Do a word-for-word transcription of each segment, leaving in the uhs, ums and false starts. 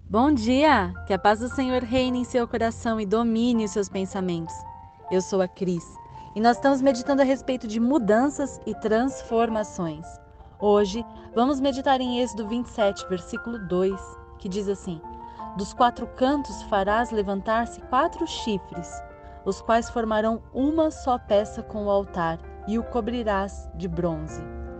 Bom dia! Que a paz do Senhor reine em seu coração e domine os seus pensamentos. Eu sou a Cris e nós estamos meditando a respeito de mudanças e transformações. Hoje vamos meditar em Êxodo vinte e sete, versículo dois, que diz assim: Dos quatro cantos farás levantar-se quatro chifres, os quais formarão uma só peça com o altar, e o cobrirás de bronze.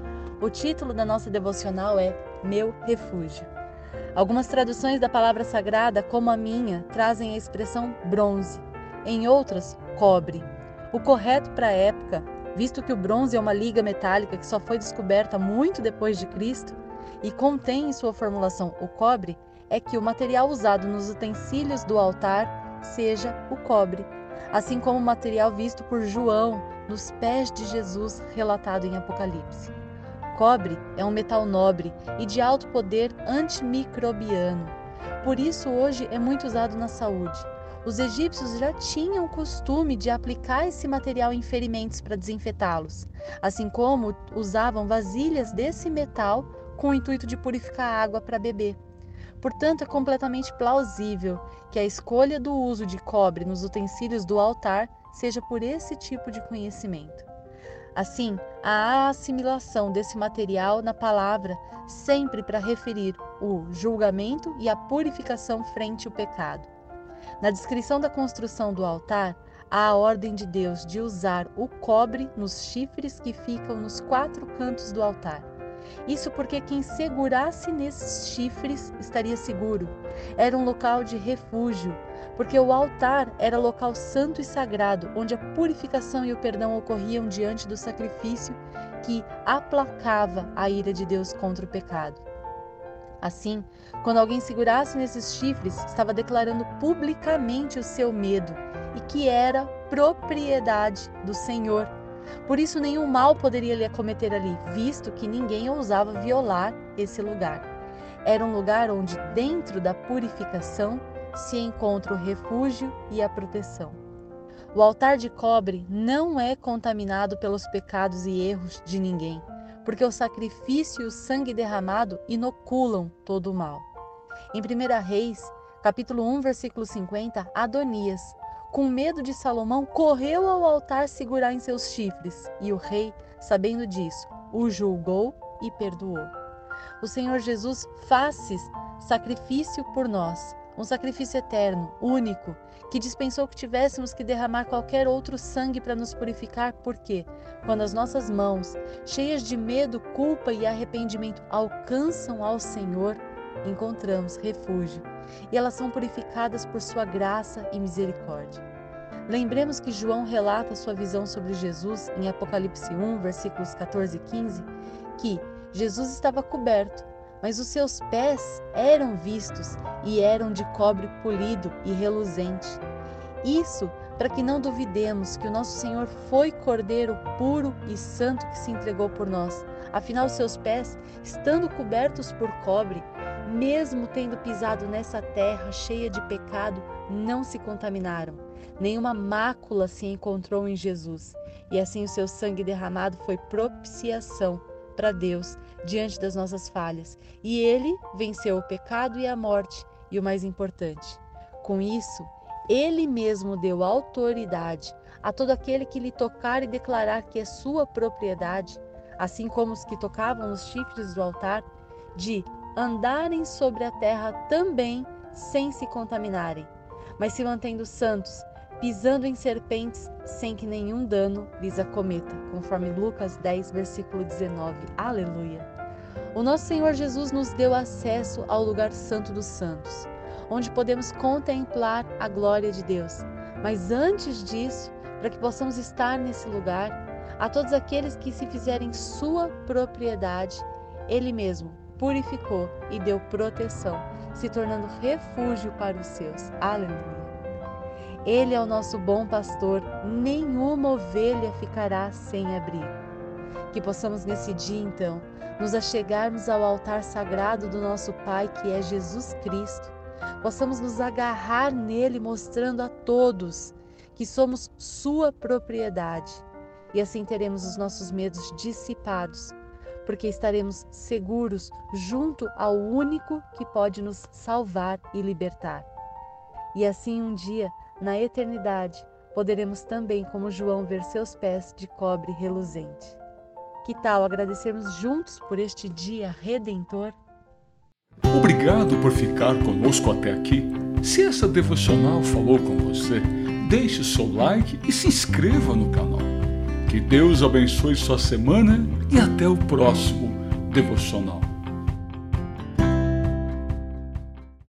O título da nossa devocional é Meu Refúgio. Algumas traduções da palavra sagrada, como a minha, trazem a expressão bronze, em outras, cobre. O correto para a época, visto que o bronze é uma liga metálica que só foi descoberta muito depois de Cristo e contém em sua formulação o cobre, é que o material usado nos utensílios do altar seja o cobre, assim como o material visto por João nos pés de Jesus, relatado em Apocalipse. Cobre é um metal nobre e de alto poder antimicrobiano. Por isso, hoje é muito usado na saúde. Os egípcios já tinham o costume de aplicar esse material em ferimentos para desinfetá-los, assim como usavam vasilhas desse metal com o intuito de purificar a água para beber. Portanto, é completamente plausível que a escolha do uso de cobre nos utensílios do altar seja por esse tipo de conhecimento. Assim, a assimilação desse material na palavra sempre para referir o julgamento e a purificação frente ao pecado. Na descrição da construção do altar, há a ordem de Deus de usar o cobre nos chifres que ficam nos quatro cantos do altar. Isso porque quem segurasse nesses chifres estaria seguro. Era um local de refúgio, porque o altar era local santo e sagrado, onde a purificação e o perdão ocorriam diante do sacrifício que aplacava a ira de Deus contra o pecado. Assim, quando alguém segurasse nesses chifres, estava declarando publicamente o seu medo e que era propriedade do Senhor. Por isso, nenhum mal poderia lhe acometer ali, visto que ninguém ousava violar esse lugar. Era um lugar onde, dentro da purificação, se encontra o refúgio e a proteção. O altar de cobre não é contaminado pelos pecados e erros de ninguém, porque o sacrifício e o sangue derramado inoculam todo o mal. Em primeira Reis, capítulo um, versículo cinquenta, Adonias, com medo de Salomão, correu ao altar segurar em seus chifres, e o rei, sabendo disso, o julgou e perdoou. O Senhor Jesus faz sacrifício por nós, um sacrifício eterno, único, que dispensou que tivéssemos que derramar qualquer outro sangue para nos purificar, porque, quando as nossas mãos, cheias de medo, culpa e arrependimento, alcançam ao Senhor, encontramos refúgio, e elas são purificadas por sua graça e misericórdia. Lembremos que João relata sua visão sobre Jesus em Apocalipse um, versículos quatorze e quinze, que Jesus estava coberto, mas os seus pés eram vistos e eram de cobre polido e reluzente. Isso para que não duvidemos que o nosso Senhor foi Cordeiro puro e santo que se entregou por nós. Afinal, seus pés, estando cobertos por cobre, mesmo tendo pisado nessa terra cheia de pecado, não se contaminaram. Nenhuma mácula se encontrou em Jesus, e assim o seu sangue derramado foi propiciação para Deus diante das nossas falhas, e ele venceu o pecado e a morte, e o mais importante, com isso, ele mesmo deu autoridade a todo aquele que lhe tocar e declarar que é sua propriedade, assim como os que tocavam nos chifres do altar, de andarem sobre a terra também sem se contaminarem, mas se mantendo santos, pisando em serpentes sem que nenhum dano lhes acometa, conforme Lucas dez, versículo dezenove. Aleluia! O nosso Senhor Jesus nos deu acesso ao lugar santo dos santos, onde podemos contemplar a glória de Deus. Mas antes disso, para que possamos estar nesse lugar, a todos aqueles que se fizerem sua propriedade, Ele mesmo purificou e deu proteção, se tornando refúgio para os seus. Aleluia! Ele é o nosso bom pastor, nenhuma ovelha ficará sem abrigo. Que possamos nesse dia, então, nos achegarmos ao altar sagrado do nosso Pai, que é Jesus Cristo. Possamos nos agarrar nele, mostrando a todos que somos sua propriedade. E assim teremos os nossos medos dissipados, porque estaremos seguros junto ao único que pode nos salvar e libertar. E assim um dia, na eternidade, poderemos também, como João, ver seus pés de cobre reluzente. Que tal agradecermos juntos por este dia redentor? Obrigado por ficar conosco até aqui. Se essa devocional falou com você, deixe o seu like e se inscreva no canal. Que Deus abençoe sua semana e até o próximo devocional.